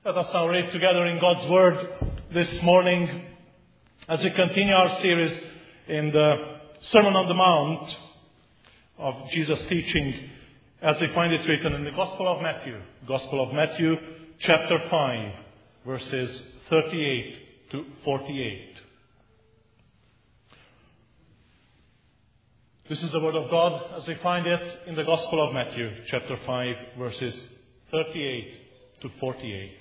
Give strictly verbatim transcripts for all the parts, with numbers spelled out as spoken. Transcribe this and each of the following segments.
Let us now read together in God's Word this morning as we continue our series in the Sermon on the Mount of Jesus' teaching as we find it written in the Gospel of Matthew. Gospel of Matthew, chapter five, verses thirty-eight to forty-eight. This is the Word of God as we find it in the Gospel of Matthew, chapter five, verses thirty-eight to forty-eight.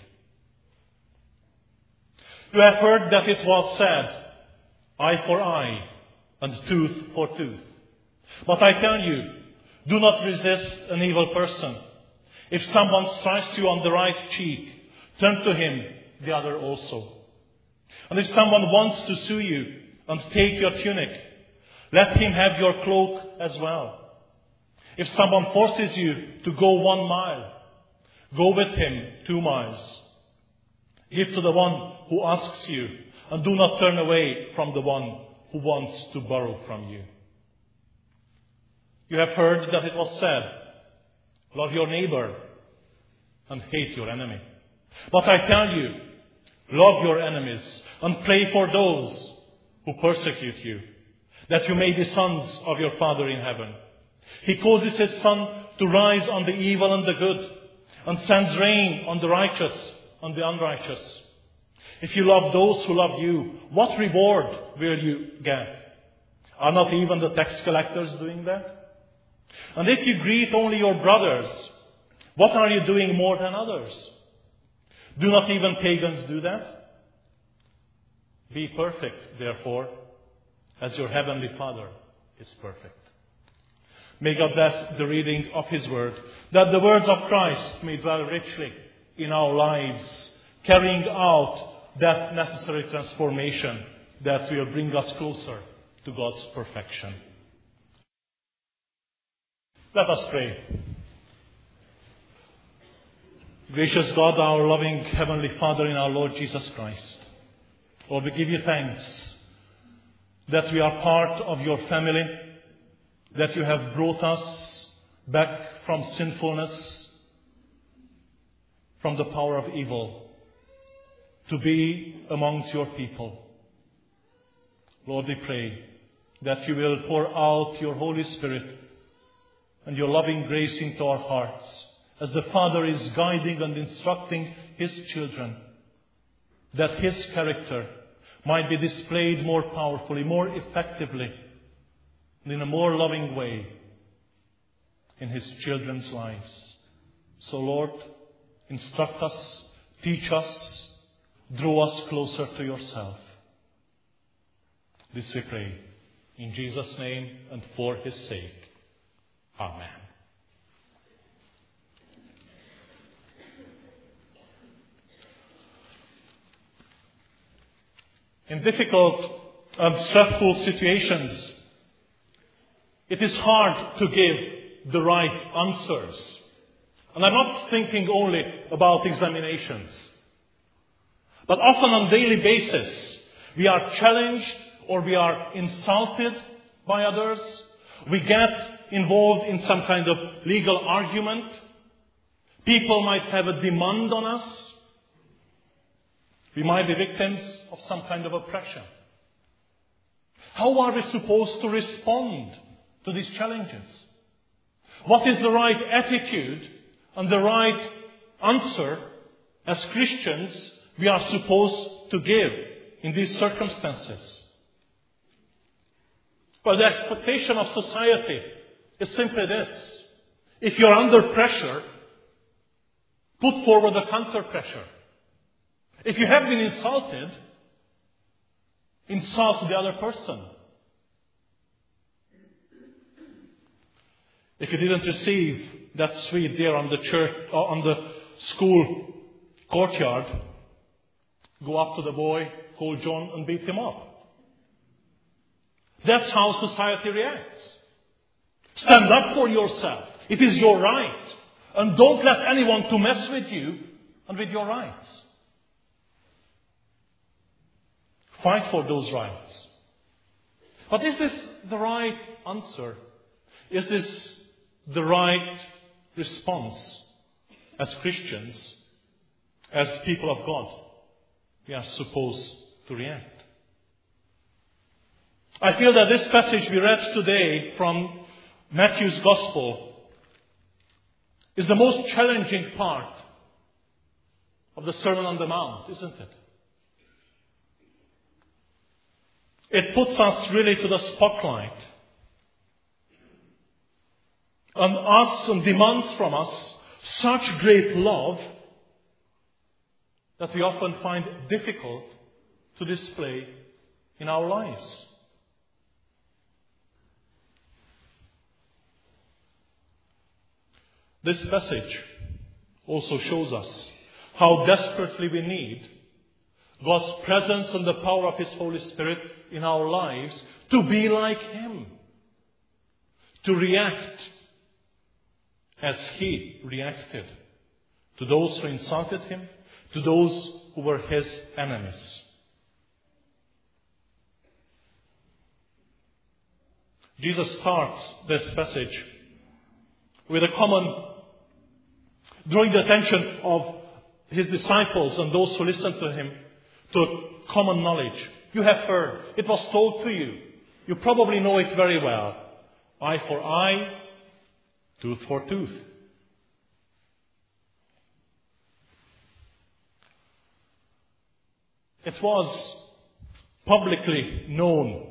You have heard that it was said, eye for eye and tooth for tooth. But I tell you, do not resist an evil person. If someone strikes you on the right cheek, turn to him the other also. And if someone wants to sue you and take your tunic, let him have your cloak as well. If someone forces you to go one mile, go with him two miles. Give to the one who asks you, and do not turn away from the one who wants to borrow from you. You have heard that it was said, love your neighbor and hate your enemy. But I tell you, love your enemies and pray for those who persecute you, that you may be sons of your Father in heaven. He causes his sun to rise on the evil and the good, and sends rain on the righteous and the unrighteous. If you love those who love you, what reward will you get? Are not even the tax collectors doing that? And if you greet only your brothers, what are you doing more than others? Do not even pagans do that? Be perfect, therefore, as your heavenly Father is perfect. May God bless the reading of His Word, that the words of Christ may dwell richly in our lives, carrying out that necessary transformation that will bring us closer to God's perfection. Let us pray. Gracious God, our loving Heavenly Father in our Lord Jesus Christ, Lord, we give you thanks that we are part of your family, that you have brought us back from sinfulness, from the power of evil, to be amongst your people. Lord, we pray that you will pour out your Holy Spirit and your loving grace into our hearts as the Father is guiding and instructing his children, that his character might be displayed more powerfully, more effectively, and in a more loving way in his children's lives. So, Lord, instruct us, teach us, draw us closer to yourself. This we pray in Jesus' name and for his sake. Amen. In difficult and stressful situations, it is hard to give the right answers. And I'm not thinking only about examinations. But often on a daily basis, we are challenged or we are insulted by others. We get involved in some kind of legal argument. People might have a demand on us. We might be victims of some kind of oppression. How are we supposed to respond to these challenges? What is the right attitude and the right answer as Christians we are supposed to give in these circumstances? Well, the expectation of society is simply this. If you're under pressure, put forward a counter pressure. If you have been insulted, insult the other person. If you didn't receive that sweet there on the church, or on the school courtyard, go up to the boy, call John, and beat him up. That's how society reacts. Stand up for yourself. It is your right. And don't let anyone to mess with you and with your rights. Fight for those rights. But is this the right answer? Is this the right response as Christians as people of God, we are supposed to react. I feel that this passage we read today from Matthew's Gospel is the most challenging part of the Sermon on the Mount, isn't it? It puts us really to the spotlight and asks and demands from us such great love that we often find difficult to display in our lives. This passage also shows us how desperately we need God's presence and the power of His Holy Spirit in our lives to be like Him, to react as He reacted to those who insulted Him, to those who were His enemies. Jesus starts this passage with a common, drawing the attention of His disciples and those who listened to Him to a common knowledge. You have heard. It was told to you. You probably know it very well. Eye for eye, tooth for tooth. It was publicly known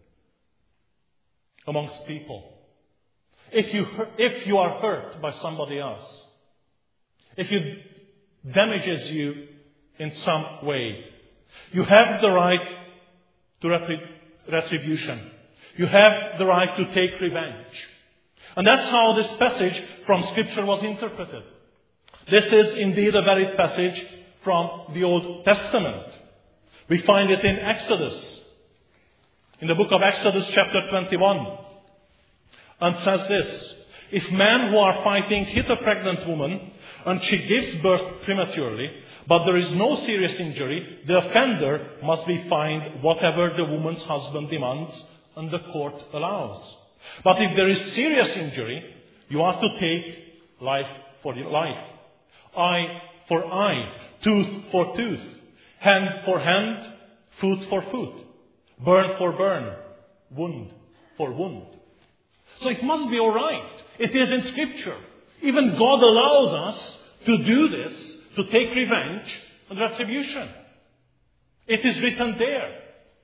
amongst people. If you, if you are hurt by somebody else, if it damages you in some way, you have the right to retribution. You have the right to take revenge. And that's how this passage from Scripture was interpreted. This is indeed a very passage from the Old Testament. We find it in Exodus, in the book of Exodus chapter twenty-one, and says this: if men who are fighting hit a pregnant woman and she gives birth prematurely, but there is no serious injury, the offender must be fined whatever the woman's husband demands and the court allows. But if there is serious injury, you are to take life for life, eye for eye, tooth for tooth, hand for hand, foot for foot, burn for burn, wound for wound. So it must be all right. It is in Scripture. Even God allows us to do this, to take revenge and retribution. It is written there.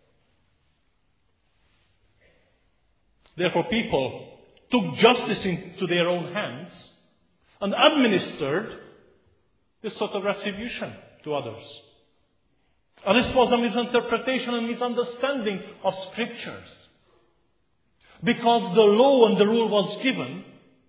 Therefore, people took justice into their own hands and administered this sort of retribution to others. And this was a misinterpretation and misunderstanding of Scriptures. Because the law and the rule was given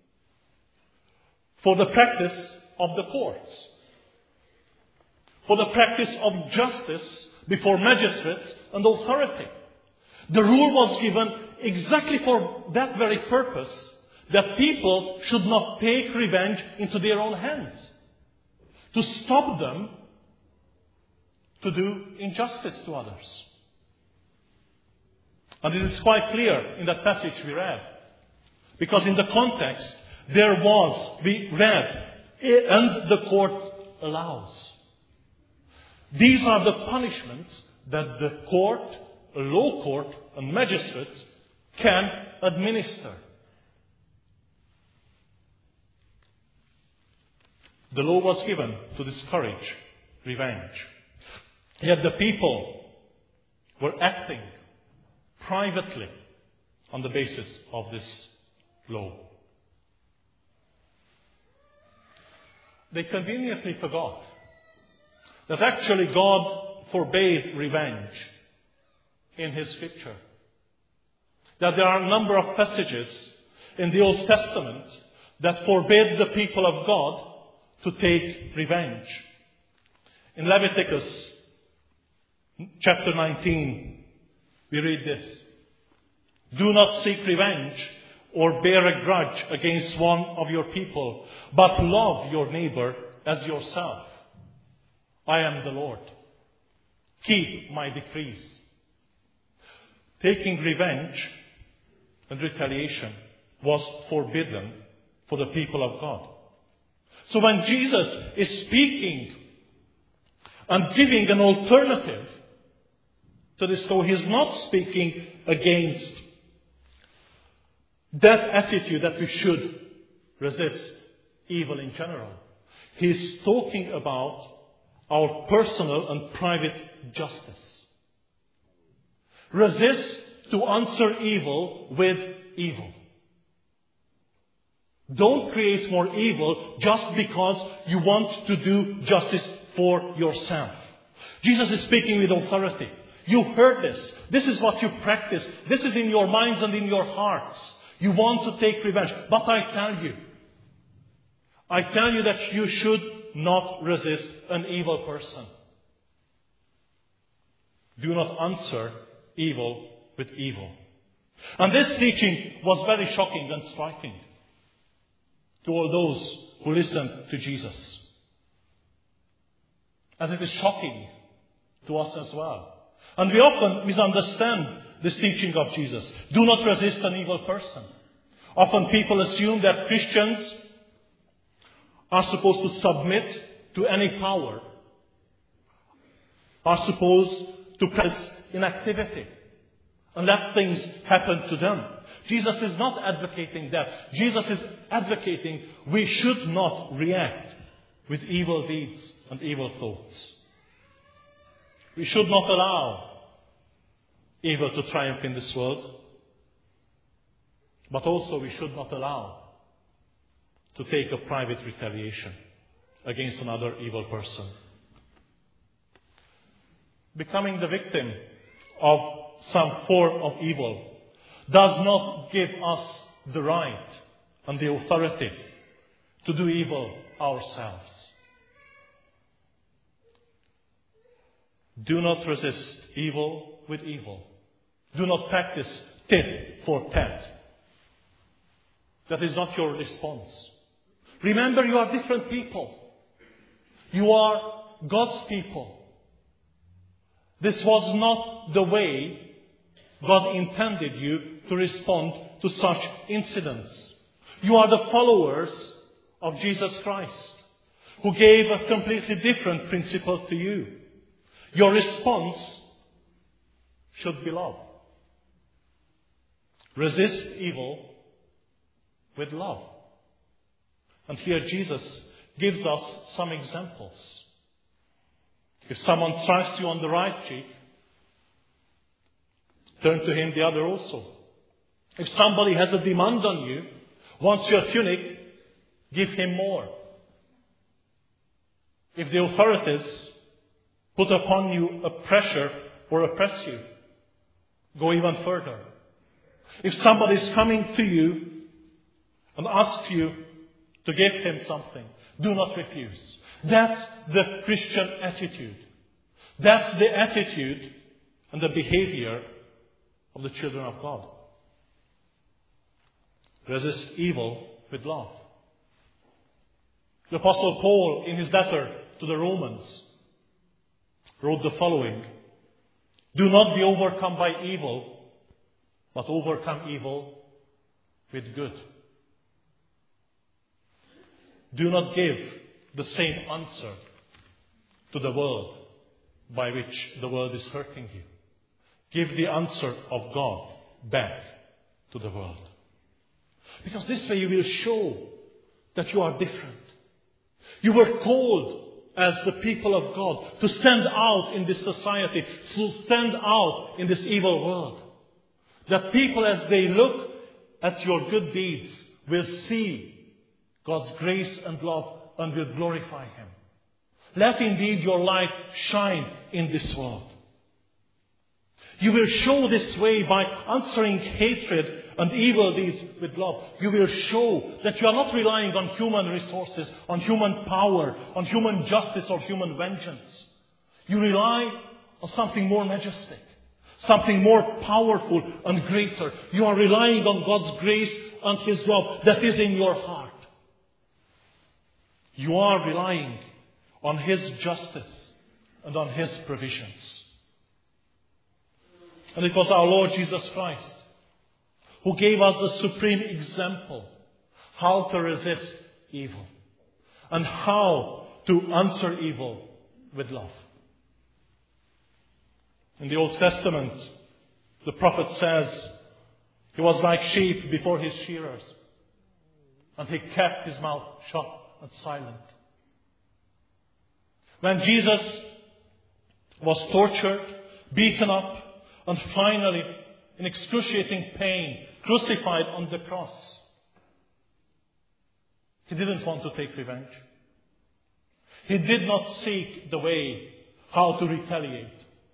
for the practice of the courts, for the practice of justice before magistrates and authority. The rule was given exactly for that very purpose, that people should not take revenge into their own hands, to stop them to do injustice to others. And it is quite clear in that passage we read, because in the context there was, we read, and the court allows. These are the punishments that the court, a law court, and magistrates can administer. The law was given to discourage revenge. Yet the people were acting privately on the basis of this law. They conveniently forgot that actually God forbade revenge in His Scripture. That there are a number of passages in the Old Testament that forbade the people of God to take revenge. In Leviticus chapter nineteen, we read this: do not seek revenge or bear a grudge against one of your people, but love your neighbor as yourself. I am the Lord. Keep my decrees. Taking revenge and retaliation was forbidden for the people of God. So when Jesus is speaking and giving an alternative to this. So he's not speaking against that attitude that we should resist evil in general. He's talking about our personal and private justice. Resist to answer evil with evil. Don't create more evil just because you want to do justice for yourself. Jesus is speaking with authority. You heard this. This is what you practice. This is in your minds and in your hearts. You want to take revenge. But I tell you, I tell you that you should not resist an evil person. Do not answer evil with evil. And this teaching was very shocking and striking to all those who listened to Jesus. As it is shocking to us as well. And we often misunderstand this teaching of Jesus. Do not resist an evil person. Often people assume that Christians are supposed to submit to any power, are supposed to practice inactivity and let things happen to them. Jesus is not advocating that. Jesus is advocating we should not react with evil deeds and evil thoughts. We should not allow evil to triumph in this world. But also we should not allow to take a private retaliation against another evil person. Becoming the victim of some form of evil does not give us the right and the authority to do evil ourselves. Do not resist evil with evil. Do not practice tit for tat. That is not your response. Remember, you are different people. You are God's people. This was not the way God intended you to respond to such incidents. You are the followers of Jesus Christ, who gave a completely different principle to you. Your response should be love. Resist evil with love. And here Jesus gives us some examples. If someone strikes you on the right cheek, turn to him the other also. If somebody has a demand on you, wants your tunic, give him more. If the authorities put upon you a pressure or oppress you, go even further. If somebody is coming to you and asks you to give him something, do not refuse. That's the Christian attitude. That's the attitude and the behavior of the children of God. Resist evil with love. The Apostle Paul, in his letter to the Romans, wrote the following: do not be overcome by evil, but overcome evil with good. Do not give the same answer to the world by which the world is hurting you. Give the answer of God back to the world. Because this way you will show that you are different. You were called as the people of God to stand out in this society, to stand out in this evil world. That people, as they look at your good deeds, will see God's grace and love and will glorify Him. Let indeed your light shine in this world. You will show this way by answering hatred and evil deeds with love. You will show that you are not relying on human resources, on human power, on human justice or human vengeance. You rely on something more majestic, something more powerful and greater. You are relying on God's grace and His love that is in your heart. You are relying on His justice and on His provisions. And it was our Lord Jesus Christ who gave us the supreme example how to resist evil and how to answer evil with love. In the Old Testament, the prophet says he was like sheep before his shearers, and he kept his mouth shut and silent. When Jesus was tortured, beaten up, and finally, in excruciating pain, crucified on the cross, he didn't want to take revenge. He did not seek the way how to retaliate.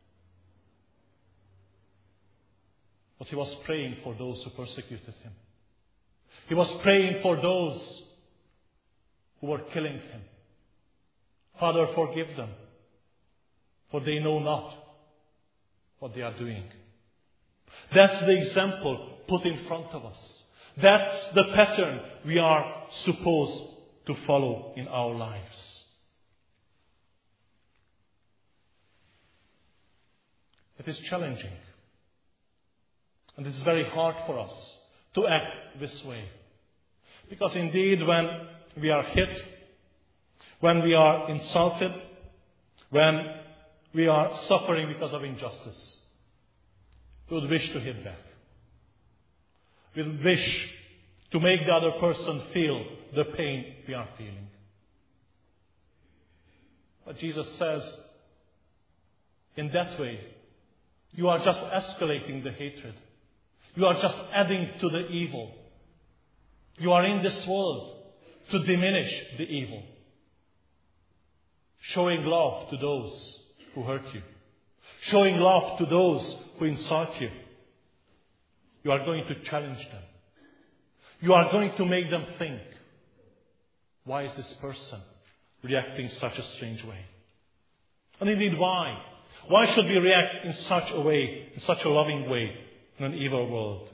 But he was praying for those who persecuted him. He was praying for those who were killing him. Father, forgive them, for they know not what they are doing. That's the example put in front of us. That's the pattern we are supposed to follow in our lives. It is challenging. And it is very hard for us to act this way. Because indeed, when we are hit, when we are insulted, when we are suffering because of injustice, we would wish to hit back. We would wish to make the other person feel the pain we are feeling. But Jesus says, in that way, you are just escalating the hatred. You are just adding to the evil. You are in this world to diminish the evil. Showing love to those who hurt you. Showing love to those who insult you. You are going to challenge them. You are going to make them think, why is this person reacting such a strange way? And indeed, why? Why should we react in such a way, in such a loving way, in an evil world?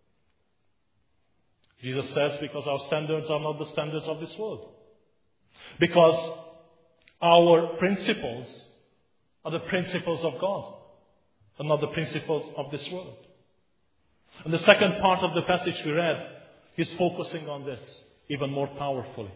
Jesus says, because our standards are not the standards of this world. Because our principles are the principles of God, and not the principles of this world. And the second part of the passage we read is focusing on this even more powerfully.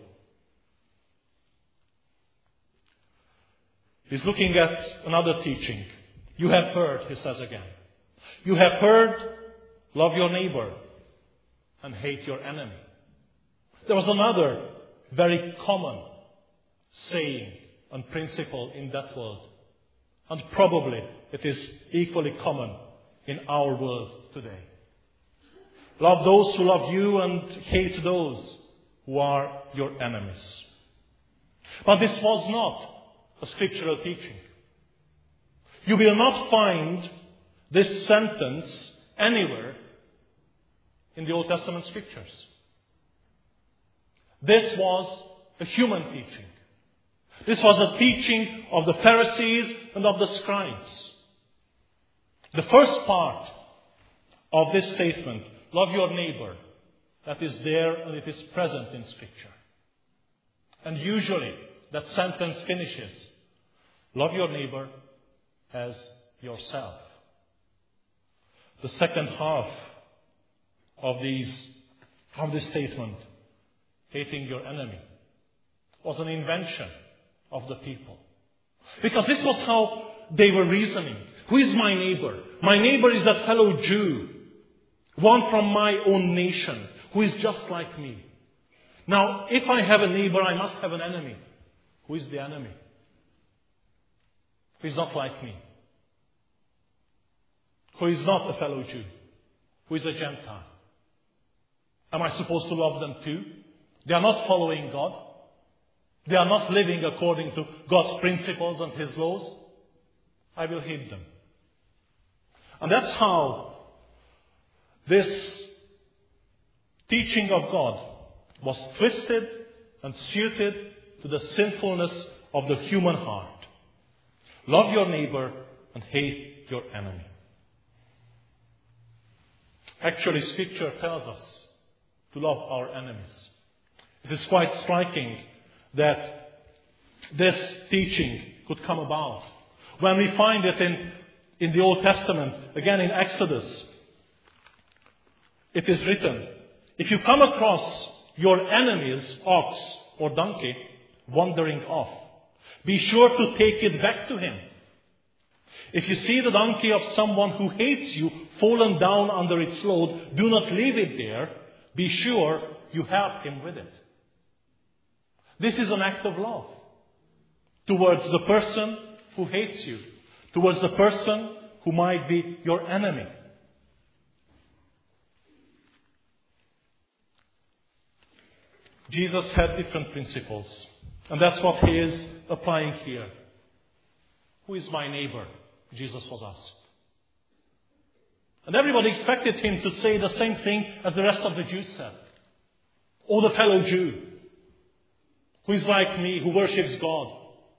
He's looking at another teaching. You have heard, he says again. You have heard, love your neighbor and hate your enemy. There was another very common saying and principle in that world. And probably it is equally common in our world today. Love those who love you and hate those who are your enemies. But this was not a scriptural teaching. You will not find this sentence anywhere in the Old Testament scriptures. This was a human teaching. This was a teaching of the Pharisees and of the scribes. The first part of this statement, love your neighbor, that is there and it is present in Scripture. And usually that sentence finishes, love your neighbor as yourself. The second half of these, of this statement, hating your enemy, was an invention of the people. Because this was how they were reasoning. Who is my neighbor? My neighbor is that fellow Jew, one from my own nation, who is just like me. Now, if I have a neighbor, I must have an enemy. Who is the enemy? Who is not like me? Who is not a fellow Jew? Who is a Gentile? Am I supposed to love them too? They are not following God. They are not living according to God's principles and His laws. I will hate them. And that's how this teaching of God was twisted and suited to the sinfulness of the human heart. Love your neighbor and hate your enemy. Actually, Scripture tells us to love our enemies. It is quite striking that this teaching could come about when we find it in, in the Old Testament, again in Exodus. It is written, if you come across your enemy's ox or donkey wandering off, be sure to take it back to him. If you see the donkey of someone who hates you fallen down under its load, do not leave it there. Be sure you help him with it. This is an act of love towards the person who hates you, towards the person who might be your enemy. Jesus had different principles, and that's what he is applying here. Who is my neighbor? Jesus was asked. And everybody expected him to say the same thing as the rest of the Jews said. Oh, the fellow Jew, who is like me, who worships God.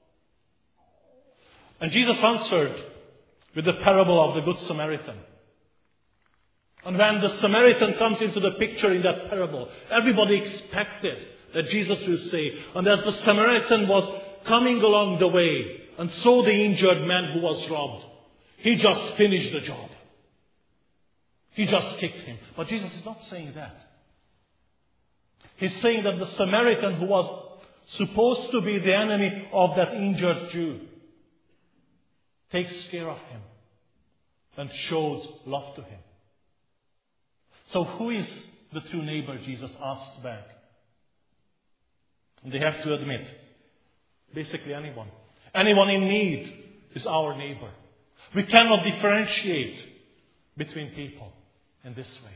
And Jesus answered with the parable of the Good Samaritan. And when the Samaritan comes into the picture in that parable, everybody expected that Jesus will say, and as the Samaritan was coming along the way and saw the injured man who was robbed, he just finished the job. He just kicked him. But Jesus is not saying that. He's saying that the Samaritan who was supposed to be the enemy of that injured Jew takes care of him and shows love to him. So who is the true neighbor, Jesus asks back. And they have to admit, basically anyone. Anyone in need is our neighbor. We cannot differentiate between people in this way.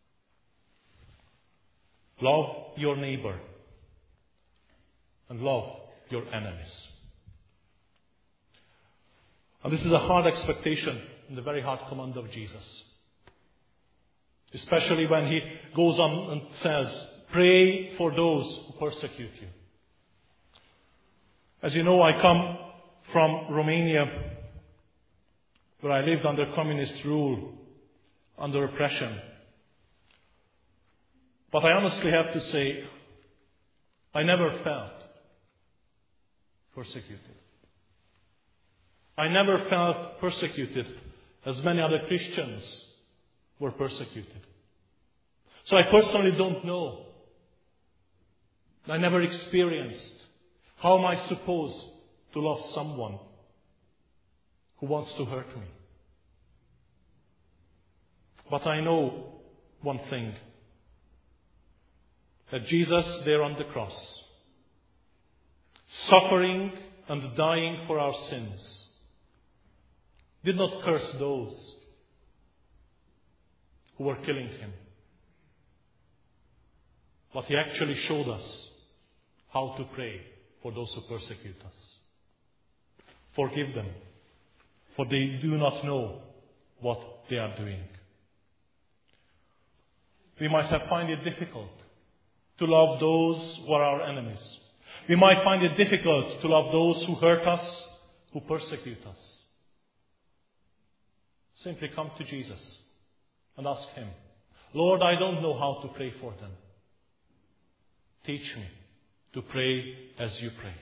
Love your neighbor and love your enemies. And this is a hard expectation and a very hard command of Jesus. Especially when he goes on and says, pray for those who persecute you. As you know, I come from Romania, where I lived under communist rule, under oppression. But I honestly have to say, I never felt persecuted. I never felt persecuted as many other Christians were persecuted. So I personally don't know. I never experienced. How am I supposed to love someone who wants to hurt me? But I know one thing. That Jesus there on the cross, suffering and dying for our sins, did not curse those who were killing him. But he actually showed us how to pray for those who persecute us. Forgive them, for they do not know what they are doing. We might have find it difficult to love those who are our enemies. We might find it difficult to love those who hurt us, who persecute us. Simply come to Jesus and ask him, Lord, I don't know how to pray for them. Teach me to pray as you prayed.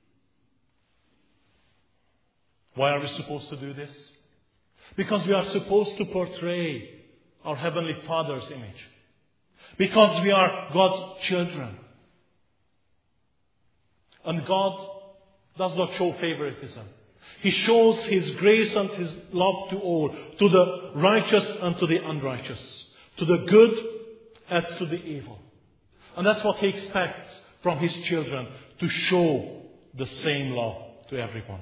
Why are we supposed to do this? Because we are supposed to portray our Heavenly Father's image. Because we are God's children. And God does not show favoritism. He shows His grace and His love to all, to the righteous and to the unrighteous, to the good as to the evil. And that's what He expects from His children, to show the same love to everyone.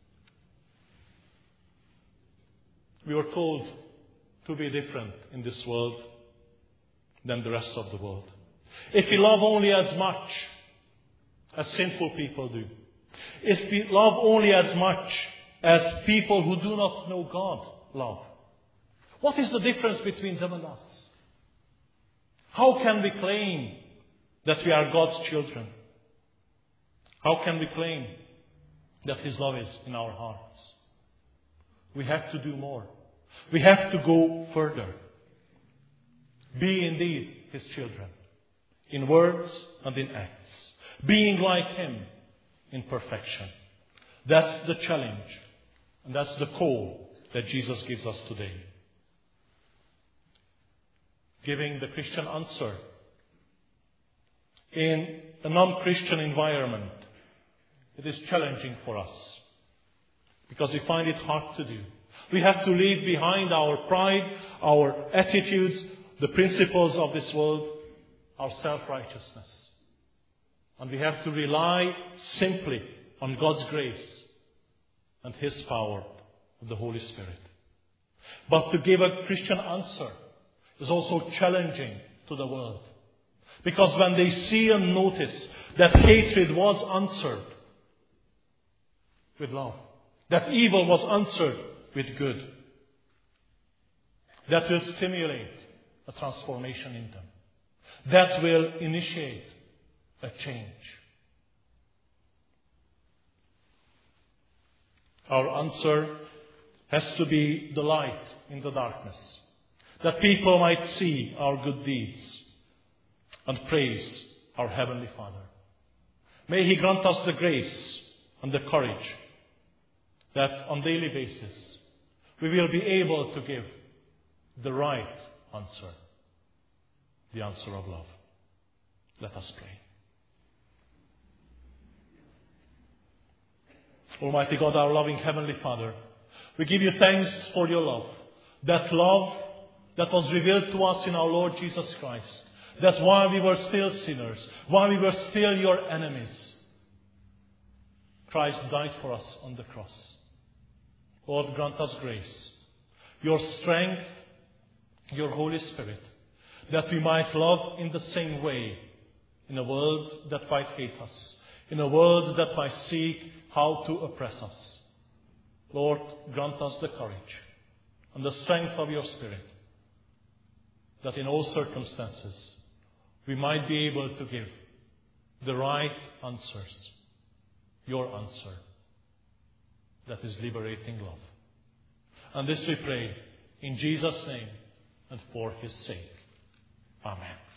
We were told to be different in this world than the rest of the world. If we love only as much as sinful people do, if we love only as much as people who do not know God love, what is the difference between them and us? How can we claim that we are God's children? How can we claim that His love is in our hearts? We have to do more. We have to go further. Be indeed His children, in words and in acts, being like Him in perfection. That's the challenge, and that's the call that Jesus gives us today. Giving the Christian answer in a non-Christian environment, it is challenging for us because we find it hard to do. We have to leave behind our pride, our attitudes, the principles of this world, our self-righteousness. And we have to rely simply on God's grace and His power of the Holy Spirit. But to give a Christian answer is also challenging to the world. Because when they see and notice that hatred was answered with love, that evil was answered with good, that will stimulate a transformation in them. That will initiate a change. Our answer has to be the light in the darkness, that people might see our good deeds and praise our Heavenly Father. May He grant us the grace and the courage that on a daily basis we will be able to give the right answer, the answer of love. Let us pray. Almighty God, our loving Heavenly Father, we give you thanks for your love, that love that was revealed to us in our Lord Jesus Christ, that while we were still sinners, while we were still your enemies, Christ died for us on the cross. Lord, grant us grace, your strength, your Holy Spirit, that we might love in the same way in a world that might hate us, in a world that might seek how to oppress us. Lord, grant us the courage and the strength of your Spirit, that in all circumstances we might be able to give the right answers, your answer, that is liberating love. And this we pray in Jesus' name and for His sake. Amen.